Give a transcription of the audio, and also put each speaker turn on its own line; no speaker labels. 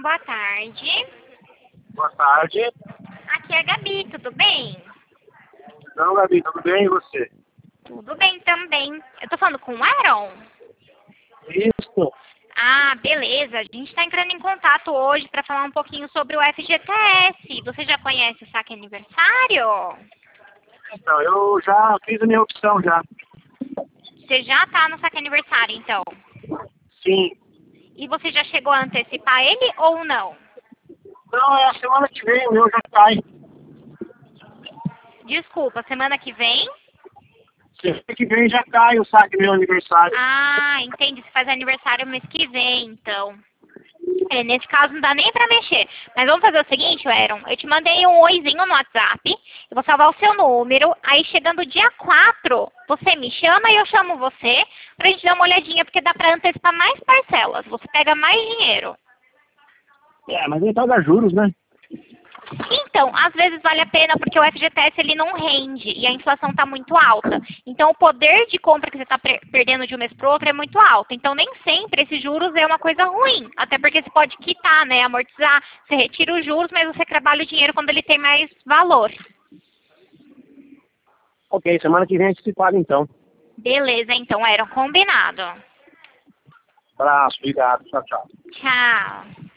boa tarde.
Boa tarde.
Aqui é a Gabi, tudo bem?
Não, Gabi, tudo bem e você?
Tudo bem também. Eu tô falando com o Aaron?
Isso.
Ah, beleza. A gente tá entrando em contato hoje para falar um pouquinho sobre o FGTS. Você já conhece o saque aniversário?
Então, eu já fiz a minha opção já.
Você já tá no saque aniversário, então?
Sim.
E você já chegou a antecipar ele ou não?
Não, é a semana que vem, o meu já cai.
Desculpa, semana que vem?
Semana que vem já cai o saque do meu aniversário.
Ah, entendi. Você faz aniversário mês que vem, então. Nesse caso não dá nem pra mexer. Mas vamos fazer o seguinte, Aaron. Eu te mandei um oizinho no WhatsApp. Eu vou salvar o seu número. Aí chegando o dia 4, você me chama e eu chamo você pra gente dar uma olhadinha, porque dá pra antecipar mais parcelas. Você pega mais dinheiro.
Mas então dá juros, né?
Então, às vezes vale a pena porque o FGTS ele não rende e a inflação está muito alta. Então, o poder de compra que você está perdendo de um mês para o outro é muito alto. Então, nem sempre esses juros é uma coisa ruim. Até porque você pode quitar, né? Amortizar. Você retira os juros, mas você trabalha o dinheiro quando ele tem mais valor.
Ok, semana que vem a gente se paga então.
Beleza, então, era um combinado.
Abraço, obrigado. Tchau, tchau.
Tchau.